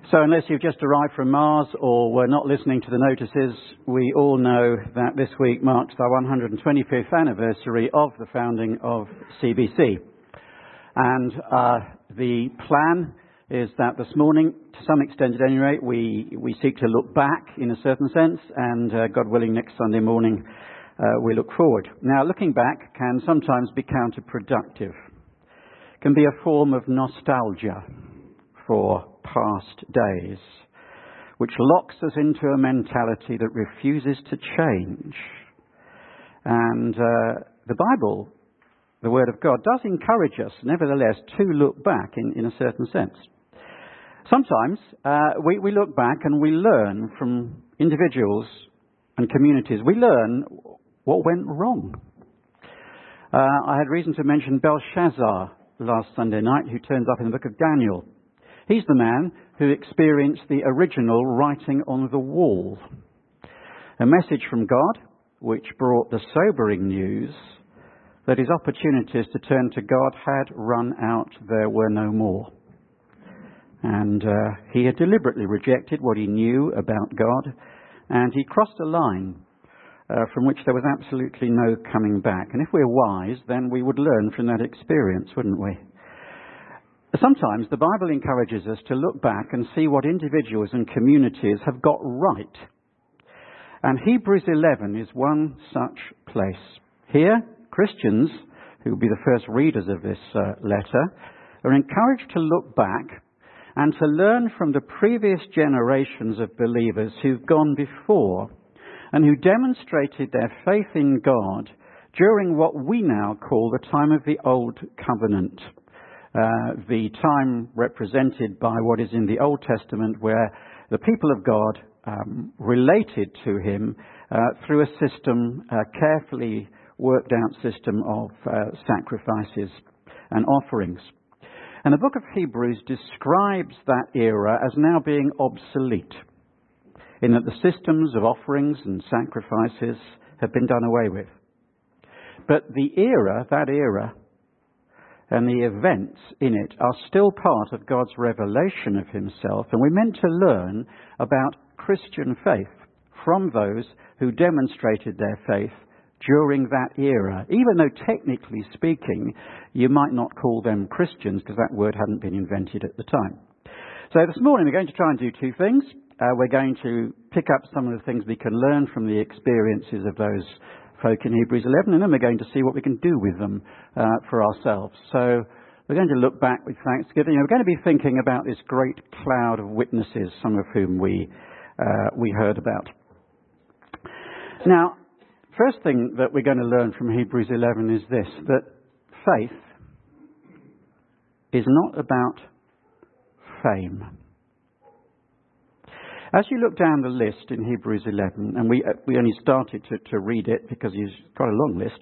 So unless you've just arrived from Mars or were not listening to the notices, we all know that this week marks our 125th anniversary of the founding of CBC. And the plan is that this morning, to some extent at any rate, we seek to look back in a certain sense, and God willing, next Sunday morning we look forward. Now, looking back can sometimes be counterproductive, can be a form of nostalgia for past days, which locks us into a mentality that refuses to change. And the Bible, the Word of God, does encourage us, nevertheless, to look back in a certain sense. Sometimes we look back and we learn from individuals and communities. We learn what went wrong. I had reason to mention Belshazzar last Sunday night, who turns up in the book of Daniel. He's the man who experienced the original writing on the wall. A message from God which brought the sobering news that his opportunities to turn to God had run out. There were no more. And he had deliberately rejected what he knew about God, and he crossed a line from which there was absolutely no coming back. And if we're wise, then we would learn from that experience, wouldn't we? Sometimes the Bible encourages us to look back and see what individuals and communities have got right. And Hebrews 11 is one such place. Here, Christians, who will be the first readers of this letter, are encouraged to look back and to learn from the previous generations of believers who've gone before and who demonstrated their faith in God during what we now call the time of the Old Covenant. The time represented by what is in the Old Testament, where the people of God related to him through a system, a carefully worked out system of sacrifices and offerings. And the book of Hebrews describes that era as now being obsolete, in that the systems of offerings and sacrifices have been done away with. But that era, and the events in it are still part of God's revelation of himself, and we're meant to learn about Christian faith from those who demonstrated their faith during that era, even though technically speaking you might not call them Christians because that word hadn't been invented at the time. So this morning we're going to try and do two things. We're going to pick up some of the things we can learn from the experiences of those folk in Hebrews 11, and then we're going to see what we can do with them for ourselves. So we're going to look back with thanksgiving. We're going to be thinking about this great cloud of witnesses, some of whom we heard about. Now, first thing that we're going to learn from Hebrews 11 is this, that faith is not about fame. As you look down the list in Hebrews 11, and we only started to read it because it's got a long list,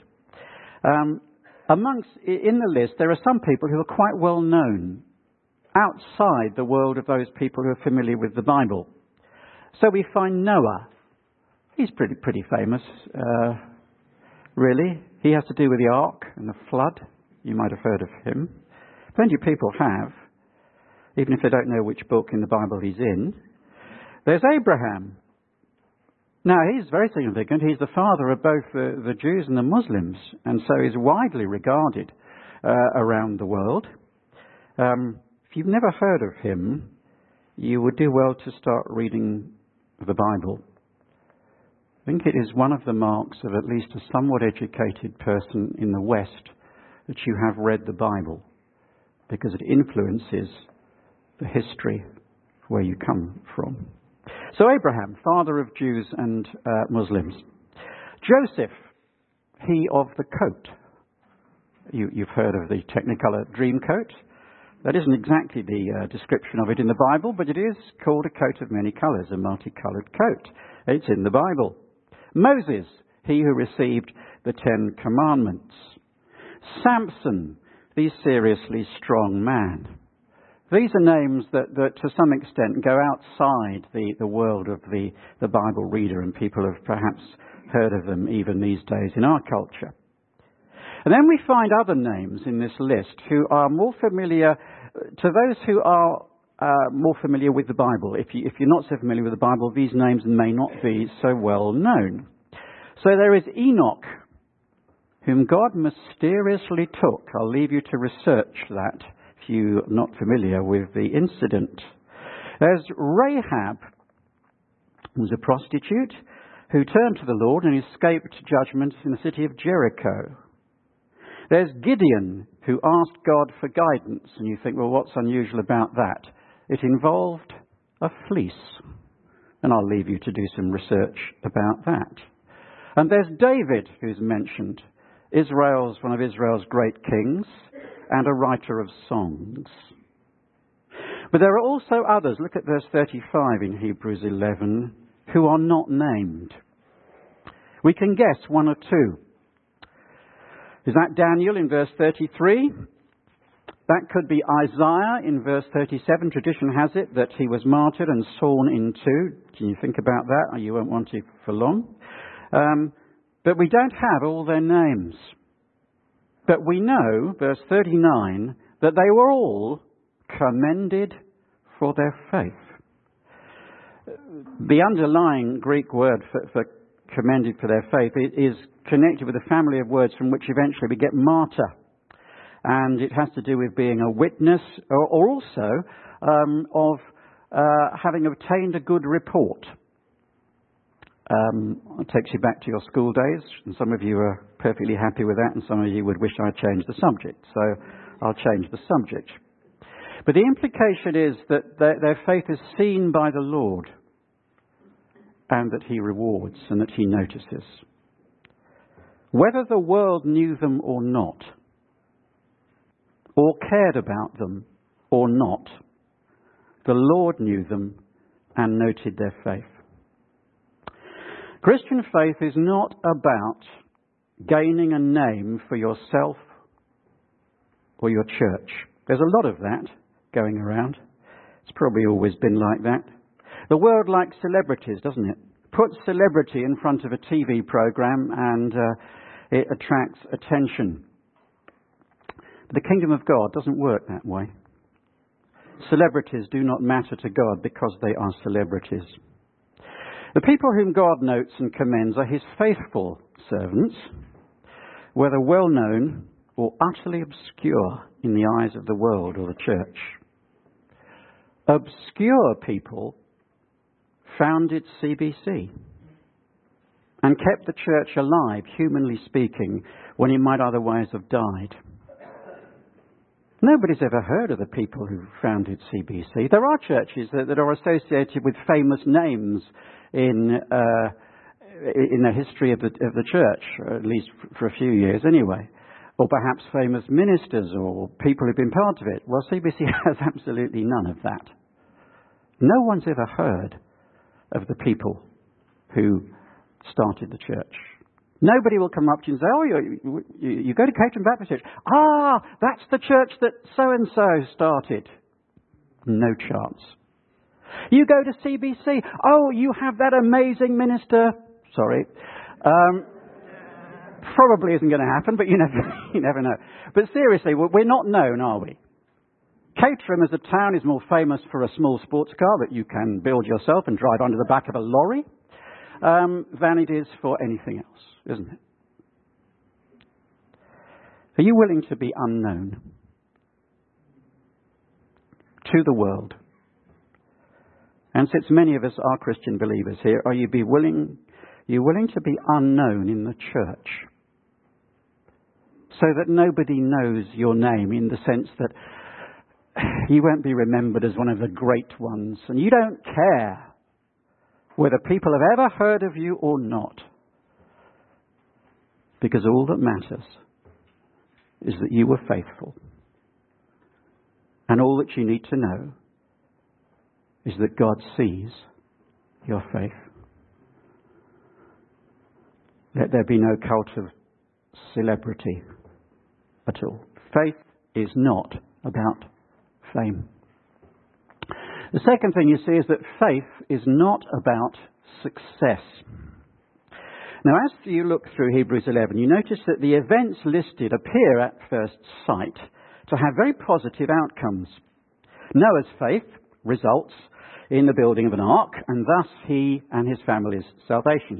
in the list there are some people who are quite well known outside the world of those people who are familiar with the Bible. So we find Noah. He's pretty famous, really. He has to do with the ark and the flood. You might have heard of him. Plenty of people have, even if they don't know which book in the Bible he's in. There's Abraham. Now, he's very significant. He's the father of both the Jews and the Muslims, and so he's widely regarded around the world. If you've never heard of him, you would do well to start reading the Bible. I think it is one of the marks of at least a somewhat educated person in the West that you have read the Bible, because it influences the history where you come from. So Abraham, father of Jews and Muslims. Joseph, he of the coat. You've heard of the Technicolor dream coat. That isn't exactly the description of it in the Bible, but it is called a coat of many colours, a multicolored coat. It's in the Bible. Moses, he who received the 10 Commandments. Samson, the seriously strong man. These are names that to some extent go outside the world of the Bible reader, and people have perhaps heard of them even these days in our culture. And then we find other names in this list who are more familiar to those who are more familiar with the Bible. If you're not so familiar with the Bible, these names may not be so well known. So there is Enoch, whom God mysteriously took. I'll leave you to research that if you're not familiar with the incident. There's Rahab, who was a prostitute, who turned to the Lord and escaped judgment in the city of Jericho. There's Gideon, who asked God for guidance. And you think, well, what's unusual about that? It involved a fleece. And I'll leave you to do some research about that. And there's David, who's mentioned. One of Israel's great kings and a writer of songs. But there are also others. Look at verse 35 in Hebrews 11, who are not named. We can guess one or two. Is that Daniel in verse 33? That could be Isaiah in verse 37. Tradition has it that he was martyred and sawn in two. Can you think about that? You won't want to for long. But we don't have all their names. But we know, verse 39, that they were all commended for their faith. The underlying Greek word for commended for their faith is connected with a family of words from which eventually we get martyr. And it has to do with being a witness or also of having obtained a good report. It takes you back to your school days, and some of you are perfectly happy with that, and some of you would wish I'd changed the subject. So I'll change the subject. But the implication is that their faith is seen by the Lord, and that he rewards and that he notices. Whether the world knew them or not, or cared about them or not, the Lord knew them and noted their faith. Christian faith is not about gaining a name for yourself or your church. There's a lot of that going around. It's probably always been like that. The world likes celebrities, doesn't it? Put celebrity in front of a TV program and it attracts attention. But the kingdom of God doesn't work that way. Celebrities do not matter to God because they are celebrities. The people whom God notes and commends are his faithful servants, whether well known or utterly obscure in the eyes of the world or the church. Obscure people founded CBC and kept the church alive, humanly speaking, when it might otherwise have died. Nobody's ever heard of the people who founded CBC. There are churches that are associated with famous names in the history of the church, or at least for a few years anyway. Or perhaps famous ministers or people who've been part of it. Well, CBC has absolutely none of that. No one's ever heard of the people who started the church. Nobody will come up to you and say, oh, you go to Caterham Baptist Church. Ah, that's the church that so-and-so started. No chance. You go to CBC. Oh, you have that amazing minister. Sorry. Probably isn't going to happen, but you never know. But seriously, we're not known, are we? Caterham as a town is more famous for a small sports car that you can build yourself and drive under the back of a lorry than it is for anything else, isn't it? Are you willing to be unknown to the world? And since many of us are Christian believers here, are you willing to be unknown in the church? So that nobody knows your name, in the sense that you won't be remembered as one of the great ones. And you don't care whether people have ever heard of you or not. Because all that matters is that you were faithful. And all that you need to know is that God sees your faith. Let there be no cult of celebrity at all. Faith is not about fame. The second thing you see is that faith is not about success. Now, as you look through Hebrews 11, you notice that the events listed appear at first sight to have very positive outcomes. Noah's faith results in the building of an ark, and thus his and his family's salvation.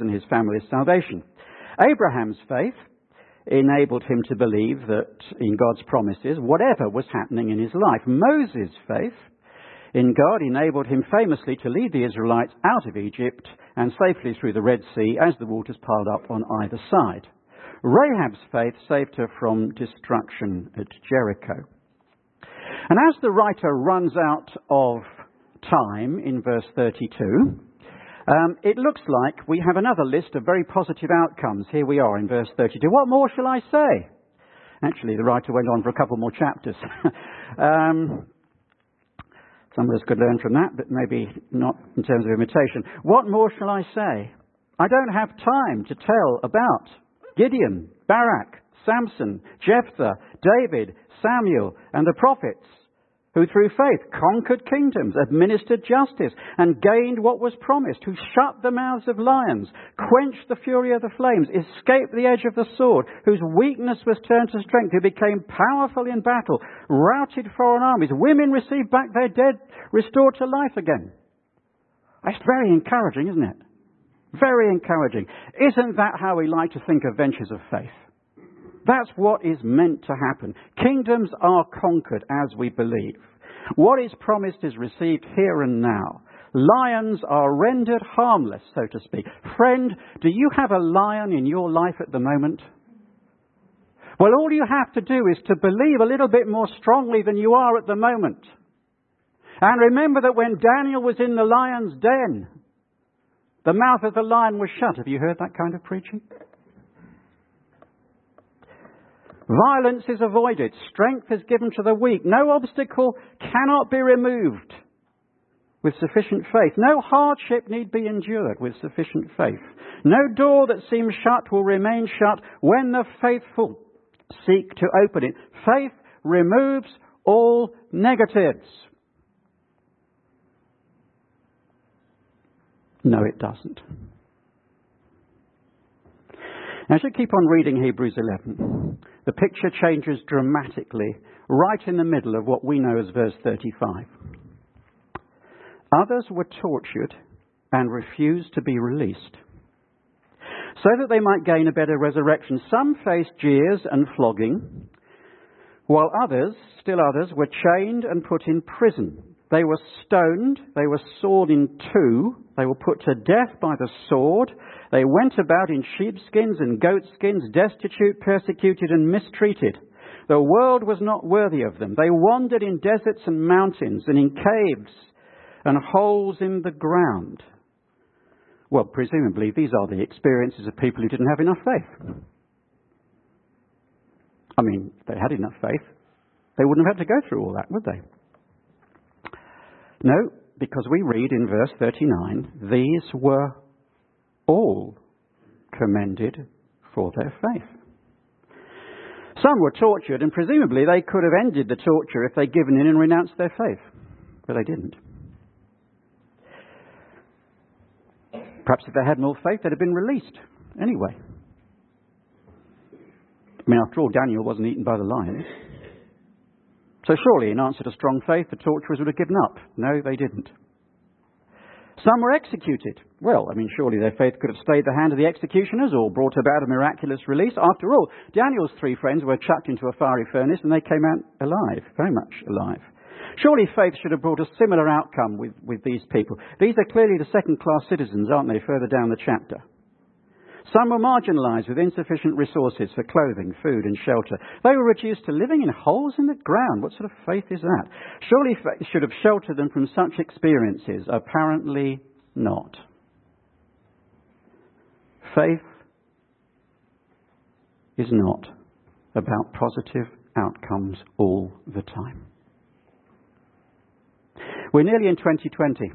Abraham's faith enabled him to believe that in God's promises, whatever was happening in his life. Moses' faith in God enabled him famously to lead the Israelites out of Egypt and safely through the Red Sea as the waters piled up on either side. Rahab's faith saved her from destruction at Jericho. And as the writer runs out of time in verse 32, it looks like we have another list of very positive outcomes. Here we are in verse 32. What more shall I say? Actually, the writer went on for a couple more chapters. Some of us could learn from that, but maybe not in terms of imitation. What more shall I say? I don't have time to tell about Gideon, Barak, Samson, Jephthah, David, Samuel, and the prophets, who through faith conquered kingdoms, administered justice, and gained what was promised, who shut the mouths of lions, quenched the fury of the flames, escaped the edge of the sword, whose weakness was turned to strength, who became powerful in battle, routed foreign armies, women received back their dead, restored to life again. That's very encouraging, isn't it? Very encouraging. Isn't that how we like to think of ventures of faith? That's what is meant to happen. Kingdoms are conquered as we believe. What is promised is received here and now. Lions are rendered harmless, so to speak. Friend, do you have a lion in your life at the moment? Well, all you have to do is to believe a little bit more strongly than you are at the moment. And remember that when Daniel was in the lion's den, the mouth of the lion was shut. Have you heard that kind of preaching? Violence is avoided. Strength is given to the weak. No obstacle cannot be removed with sufficient faith. No hardship need be endured with sufficient faith. No door that seems shut will remain shut when the faithful seek to open it. Faith removes all negatives. No, it doesn't. As you keep on reading Hebrews 11, the picture changes dramatically right in the middle of what we know as verse 35. Others were tortured and refused to be released, so that they might gain a better resurrection. Some faced jeers and flogging, while still others, were chained and put in prison. They were stoned, they were sawed in two, they were put to death by the sword. They went about in sheepskins and goatskins, destitute, persecuted, and mistreated. The world was not worthy of them. They wandered in deserts and mountains, and in caves and holes in the ground. Well, presumably these are the experiences of people who didn't have enough faith. I mean, if they had enough faith, they wouldn't have had to go through all that, would they? No, because we read in verse 39, these were all commended for their faith. Some were tortured, and presumably they could have ended the torture if they'd given in and renounced their faith. But they didn't. Perhaps if they had more faith, they'd have been released anyway. I mean, after all, Daniel wasn't eaten by the lions. So surely, in answer to strong faith, the torturers would have given up. No, they didn't. Some were executed. Well, I mean, surely their faith could have stayed the hand of the executioners or brought about a miraculous release. After all, Daniel's three friends were chucked into a fiery furnace and they came out alive, very much alive. Surely faith should have brought a similar outcome with these people. These are clearly the second-class citizens, aren't they, further down the chapter? Some were marginalised with insufficient resources for clothing, food and shelter. They were reduced to living in holes in the ground. What sort of faith is that? Surely faith should have sheltered them from such experiences. Apparently not. Faith is not about positive outcomes all the time. We're nearly in 2020.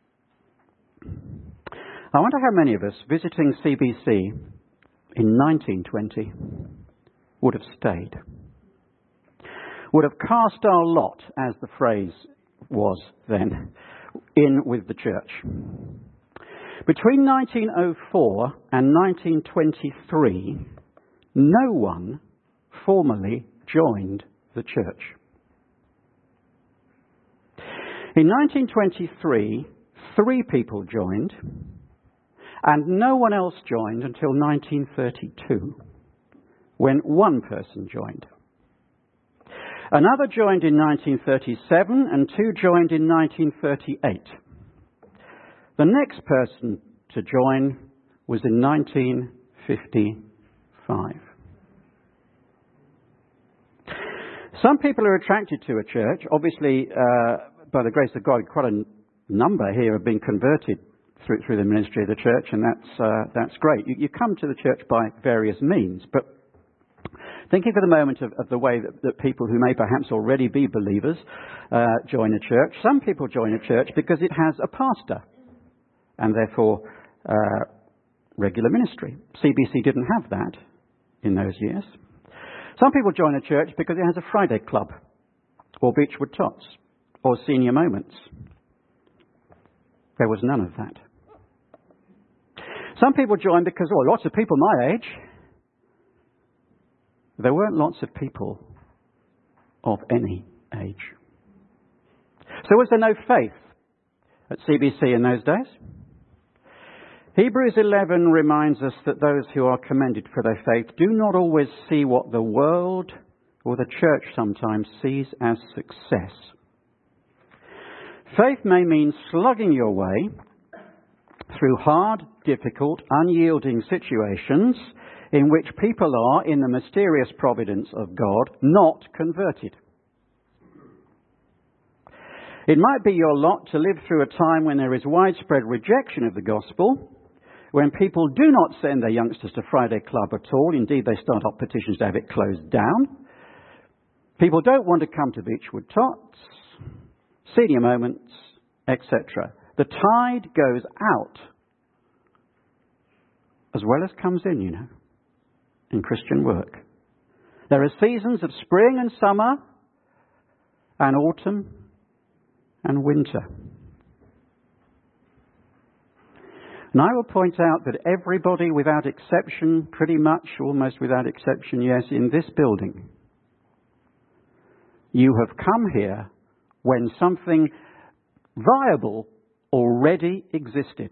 I wonder how many of us visiting CBC in 1920 would have stayed, would have cast our lot, as the phrase was then, in with the church. Between 1904 and 1923, no one formally joined the church. In 1923, 3 people joined, and no one else joined until 1932, when 1 person joined. Another joined in 1937, and 2 joined in 1938. The next person to join was in 1955. Some people are attracted to a church. Obviously, by the grace of God, quite a number here have been converted through the ministry of the church, and that's great. You come to the church by various means, but thinking for the moment of the way that people who may perhaps already be believers join a church. Some people join a church because it has a pastor, and therefore regular ministry. CBC didn't have that in those years. Some people join a church because it has a Friday club, or Beechwood Tots, or senior moments. There was none of that. Some people join because, lots of people my age. There weren't lots of people of any age. So was there no faith at CBC in those days? Hebrews 11 reminds us that those who are commended for their faith do not always see what the world or the church sometimes sees as success. Faith may mean slugging your way through hard, difficult, unyielding situations in which people are, in the mysterious providence of God, not converted. It might be your lot to live through a time when there is widespread rejection of the gospel, when people do not send their youngsters to Friday Club at all. Indeed, they start up petitions to have it closed down. People don't want to come to Beechwood Tots, senior moments, etc. The tide goes out as well as comes in, in Christian work. There are seasons of spring and summer and autumn and winter. And I will point out that everybody without exception, pretty much almost without exception, yes, in this building, you have come here when something viable already existed.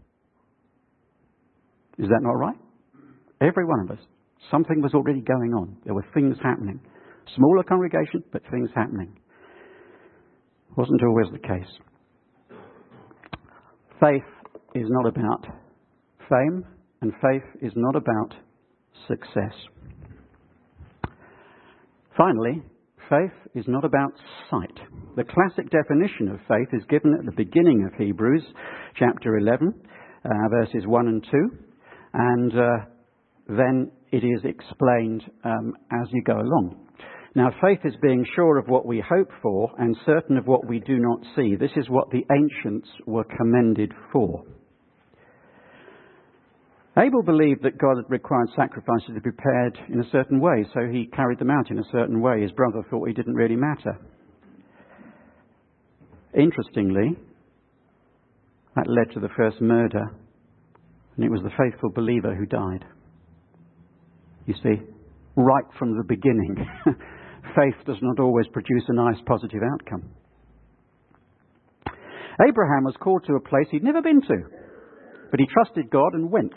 Is that not right? Every one of us. Something was already going on. There were things happening. Smaller congregation, but things happening. Wasn't always the case. Faith is not about fame, and faith is not about success. Finally, faith is not about sight. The classic definition of faith is given at the beginning of Hebrews chapter 11, verses 1 and 2, and then it is explained as you go along. Now, faith is being sure of what we hope for and certain of what we do not see. This is what the ancients were commended for. Abel believed that God had required sacrifices to be prepared in a certain way, so he carried them out in a certain way. His brother thought it didn't really matter. Interestingly, that led to the first murder, and it was the faithful believer who died. You see, right from the beginning, faith does not always produce a nice, positive outcome. Abraham was called to a place he'd never been to, but he trusted God and went.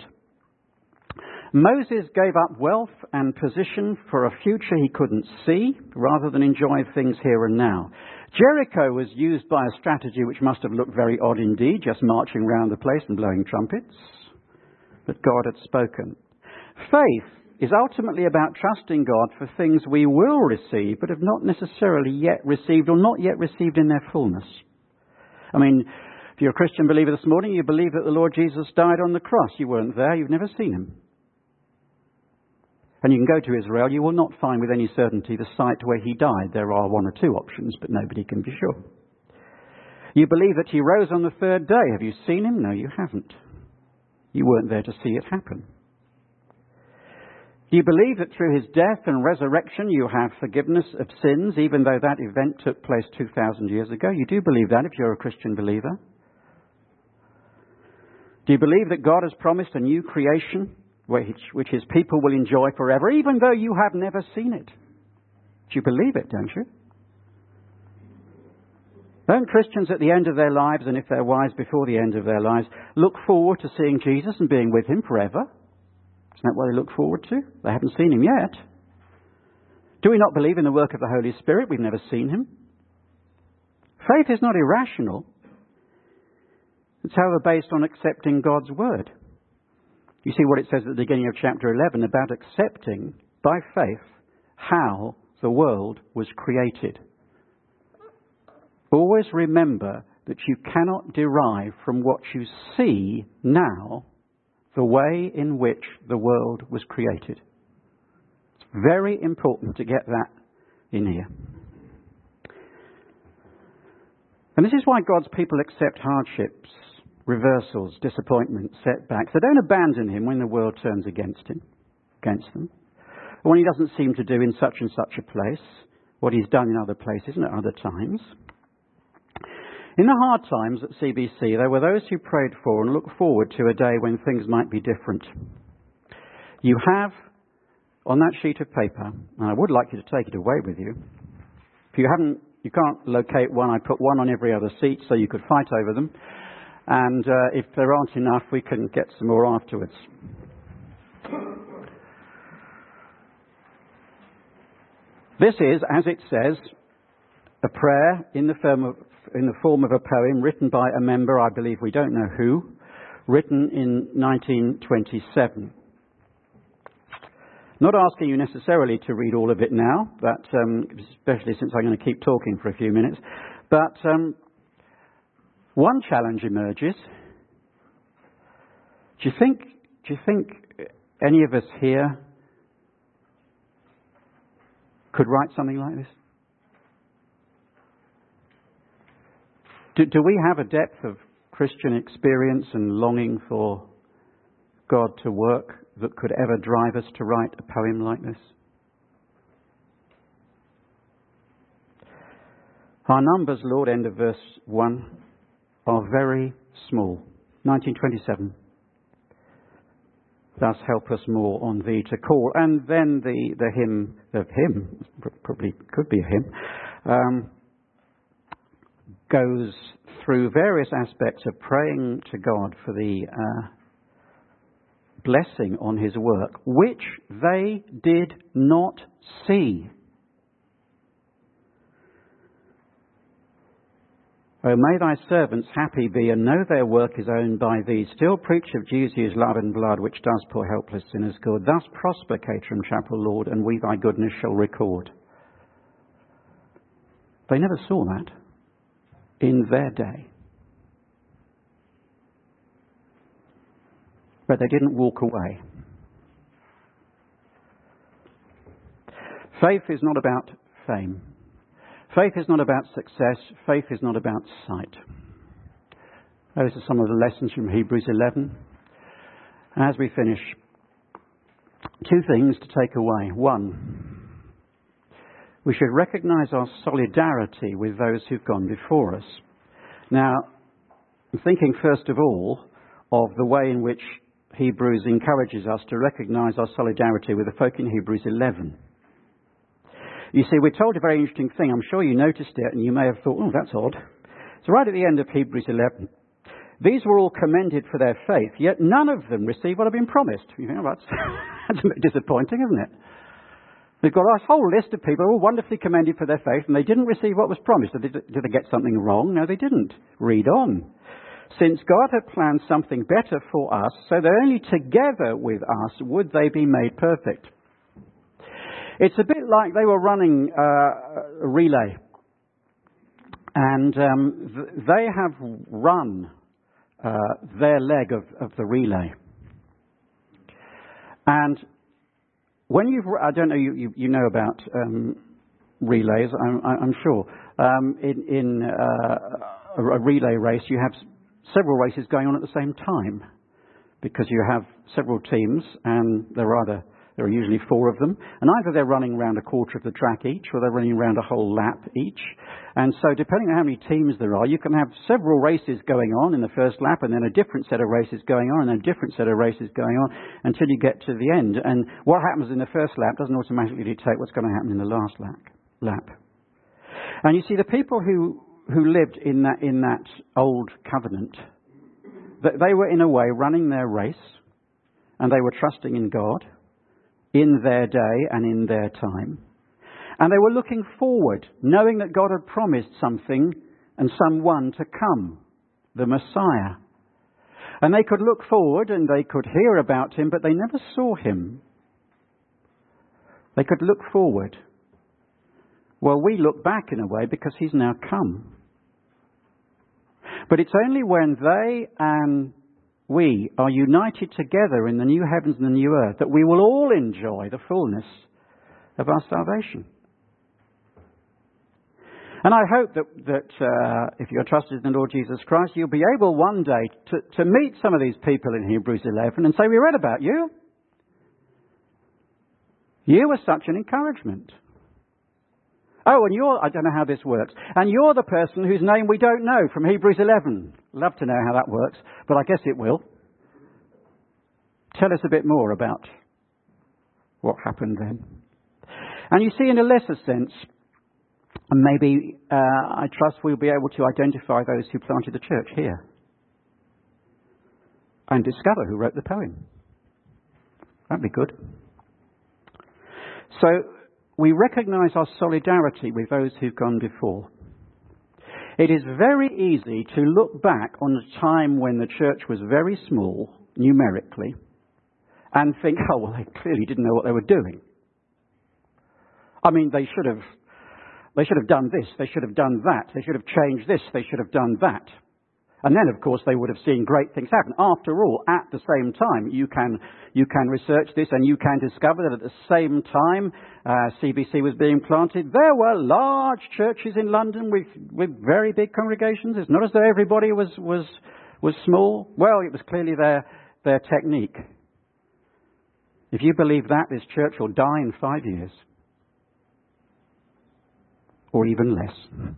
Moses gave up wealth and position for a future he couldn't see, rather than enjoy things here and now. Jericho was used by a strategy which must have looked very odd indeed, just marching around the place and blowing trumpets. But God had spoken. Faith is ultimately about trusting God for things we will receive, but have not necessarily yet received, or not yet received in their fullness. I mean, if you're a Christian believer this morning, you believe that the Lord Jesus died on the cross. You weren't there. You've never seen him. And you can go to Israel. You will not find with any certainty the site where he died. There are 1 or 2 options, but nobody can be sure. You believe that he rose on the 3rd day. Have you seen him? No, you haven't. You weren't there to see it happen. You believe that through his death and resurrection you have forgiveness of sins, even though that event took place 2,000 years ago. You do believe that if you're a Christian believer. Do you believe that God has promised a new creation which his people will enjoy forever, even though you have never seen it? Do you believe it, don't you? Don't Christians at the end of their lives, and if they're wise before the end of their lives, look forward to seeing Jesus and being with him forever? Isn't that what they look forward to? They haven't seen him yet. Do we not believe in the work of the Holy Spirit? We've never seen him. Faith is not irrational. It's, however, based on accepting God's word. You see what it says at the beginning of chapter 11 about accepting by faith how the world was created. Always remember that you cannot derive from what you see now the way in which the world was created. It's very important to get that in here. And this is why God's people accept hardships, reversals, disappointments, setbacks. They don't abandon him when the world turns against them, or when he doesn't seem to do in such and such a place what he's done in other places and at other times. In the hard times at CBC, there were those who prayed for and looked forward to a day when things might be different. You have, on that sheet of paper, and I would like you to take it away with you. If you can't locate one, I put one on every other seat so you could fight over them. And if there aren't enough, we can get some more afterwards. This is, as it says, a prayer in the form of a poem written by a member, I believe we don't know who, written in 1927. Not asking you necessarily to read all of it now, but especially since I'm going to keep talking for a few minutes. But one challenge emerges. Do you think any of us here could write something like this? Do we have a depth of Christian experience and longing for God to work that could ever drive us to write a poem like this? Our numbers, Lord, end of verse 1, are very small. 1927. Thus help us more on thee to call. And then the hymn of him, probably could be a hymn, goes through various aspects of praying to God for the blessing on his work, which they did not see. O may thy servants happy be, and know their work is owned by thee. Still preach of Jesus' love and blood, which does poor helpless sinners good. Thus prosper Caterham Chapel, Lord, and we thy goodness shall record. They never saw that in their day. But they didn't walk away. Faith is not about fame. Faith is not about success. Faith is not about sight. Those are some of the lessons from Hebrews 11. As we finish, two things to take away. One, we should recognize our solidarity with those who've gone before us. Now, I'm thinking first of all of the way in which Hebrews encourages us to recognize our solidarity with the folk in Hebrews 11. You see, we're told a very interesting thing. I'm sure you noticed it and you may have thought, oh, that's odd. It's right at the end of Hebrews 11. These were all commended for their faith, yet none of them received what had been promised. You think, oh, that's a bit disappointing, isn't it? We've got a whole list of people all wonderfully commended for their faith, and they didn't receive what was promised. Did they get something wrong? No, they didn't. Read on. Since God had planned something better for us, so that only together with us would they be made perfect. It's a bit like they were running a relay, and they have run their leg of the relay. And when I don't know, you know about relays, I'm sure. In a relay race, you have several races going on at the same time, because you have several teams, and there are usually four of them, and either they're running around a quarter of the track each, or they're running around a whole lap each. And so depending on how many teams there are, you can have several races going on in the first lap, and then a different set of races going on, and then a different set of races going on, until you get to the end. And what happens in the first lap doesn't automatically dictate what's going to happen in the last lap. And you see, the people who who lived in that old covenant, that they were in a way running their race, and they were trusting in God in their day and in their time. And they were looking forward, knowing that God had promised something and someone to come, the Messiah. And they could look forward and they could hear about him, but they never saw him. They could look forward. Well, we look back in a way because he's now come. But it's only when they and we are united together in the new heavens and the new earth that we will all enjoy the fullness of our salvation. And I hope that if you're trusted in the Lord Jesus Christ, you'll be able one day to meet some of these people in Hebrews 11 and say, we read about you. You were such an encouragement. Oh, and I don't know how this works. And you're the person whose name we don't know from Hebrews 11. Love to know how that works, but I guess it will. Tell us a bit more about what happened then. And you see, in a lesser sense, and maybe I trust we'll be able to identify those who planted the church here and discover who wrote the poem. That'd be good. So we recognise our solidarity with those who've gone before. It is very easy to look back on a time when the church was very small, numerically, and think, oh, well, they clearly didn't know what they were doing. I mean, they should have done this, they should have done that, they should have changed this, they should have done that. And then, of course, they would have seen great things happen. After all, at the same time, you can research this and you can discover that at the same time CBC was being planted, there were large churches in London with very big congregations. It's not as though everybody was small. Well, it was clearly their technique. If you believe that, this church will die in 5 years. Or even less.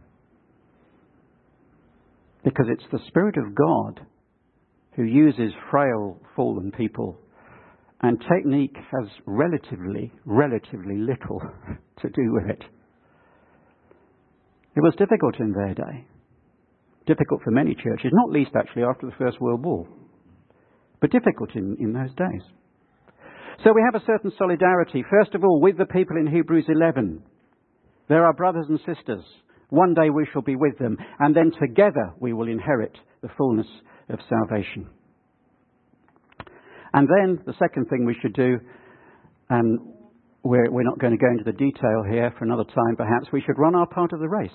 Because it's the Spirit of God who uses frail, fallen people. And technique has relatively little to do with it. It was difficult in their day. Difficult for many churches, not least actually after the First World War. But difficult in those days. So we have a certain solidarity, first of all, with the people in Hebrews 11. They're our brothers and sisters. One day we shall be with them, and then together we will inherit the fullness of salvation. And then the second thing we should do, and we're not going to go into the detail here for another time perhaps, we should run our part of the race.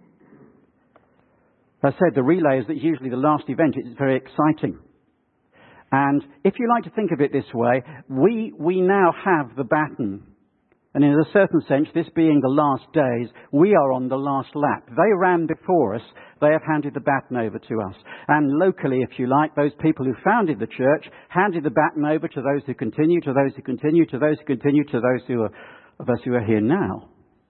As I said, the relay is usually the last event. It's very exciting. And if you like to think of it this way, we now have the baton. And in a certain sense, this being the last days, we are on the last lap. They ran before us. They have handed the baton over to us. And locally, if you like, those people who founded the church handed the baton over to those who continue, to those who continue, to those who continue, to those of us who are here now.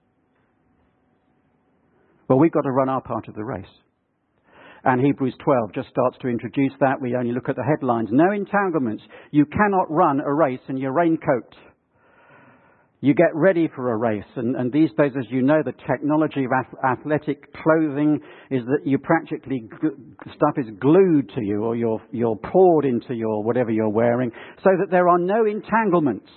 Well, we've got to run our part of the race. And Hebrews 12 just starts to introduce that. We only look at the headlines. No entanglements. You cannot run a race in your raincoat. You get ready for a race, and these days, as you know, the technology of athletic clothing is that you practically stuff is glued to you, or you're poured into your whatever you're wearing, so that there are no entanglements.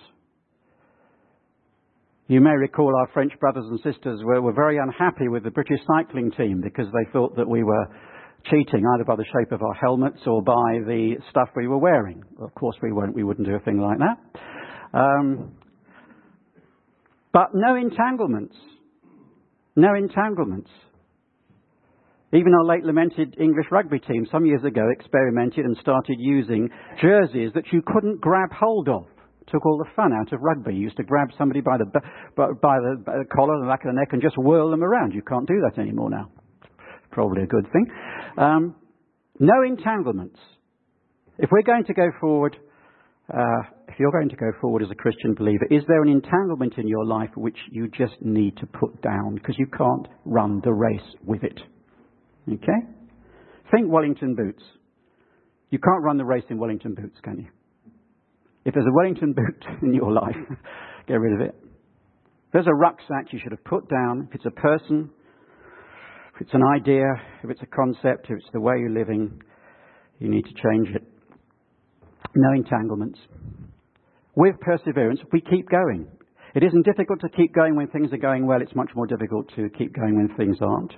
You may recall our French brothers and sisters were very unhappy with the British cycling team because they thought that we were cheating either by the shape of our helmets or by the stuff we were wearing. Of course, we wouldn't do a thing like that. But no entanglements. No entanglements. Even our late lamented English rugby team some years ago experimented and started using jerseys that you couldn't grab hold of. Took all the fun out of rugby. You used to grab somebody by the collar and the back of the neck and just whirl them around. You can't do that anymore now. Probably a good thing. No entanglements. If we're going to go forward, if you're going to go forward as a Christian believer, is there an entanglement in your life which you just need to put down because you can't run the race with it? Okay? Think Wellington boots. You can't run the race in Wellington boots, can you? If there's a Wellington boot in your life, get rid of it. If there's a rucksack you should have put down. If it's a person, If it's an idea, if it's a concept, if it's the way you're living, you need to change it. No entanglements. With perseverance, we keep going. It isn't difficult to keep going when things are going well. It's much more difficult to keep going when things aren't.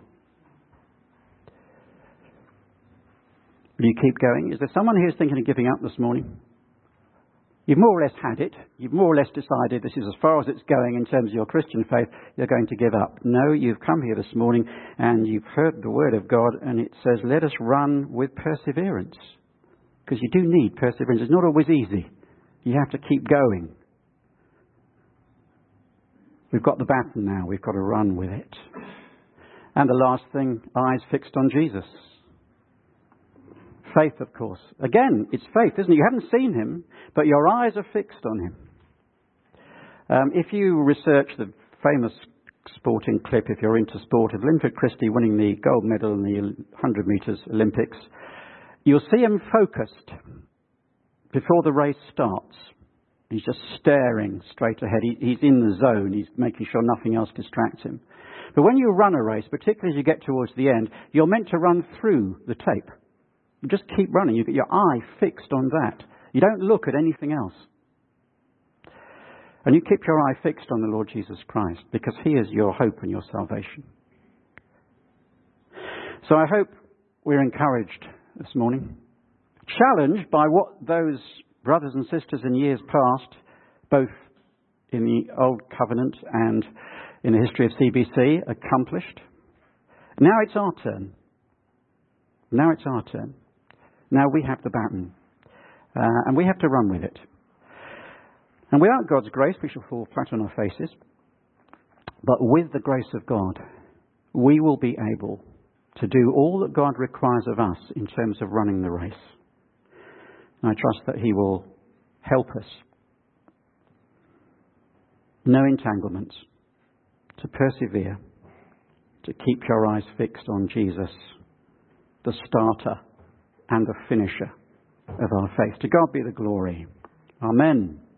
Will you keep going? Is there someone who's thinking of giving up this morning? You've more or less had it. You've more or less decided this is as far as it's going in terms of your Christian faith. You're going to give up. No, you've come here this morning and you've heard the word of God, and it says, let us run with perseverance. Because you do need perseverance. It's not always easy. You have to keep going. We've got the baton now. We've got to run with it. And the last thing, eyes fixed on Jesus. Faith, of course. Again, it's faith, isn't it? You haven't seen him, but your eyes are fixed on him. If you research the famous sporting clip, if you're into sport, of Linford Christie winning the gold medal in the 100 metres Olympics, you'll see him focused before the race starts. He's just staring straight ahead. He's in the zone. He's making sure nothing else distracts him. But when you run a race, particularly as you get towards the end, you're meant to run through the tape. You just keep running. You get your eye fixed on that. You don't look at anything else. And you keep your eye fixed on the Lord Jesus Christ, because he is your hope and your salvation. So I hope we're encouraged this morning, challenged by what those brothers and sisters in years past, both in the Old Covenant and in the history of CBC, accomplished. Now it's our turn. Now it's our turn. Now we have the baton. And we have to run with it. And without God's grace, we shall fall flat on our faces. But with the grace of God, we will be able to do all that God requires of us in terms of running the race. And I trust that he will help us. No entanglements. To persevere. To keep your eyes fixed on Jesus, the starter and the finisher of our faith. To God be the glory. Amen.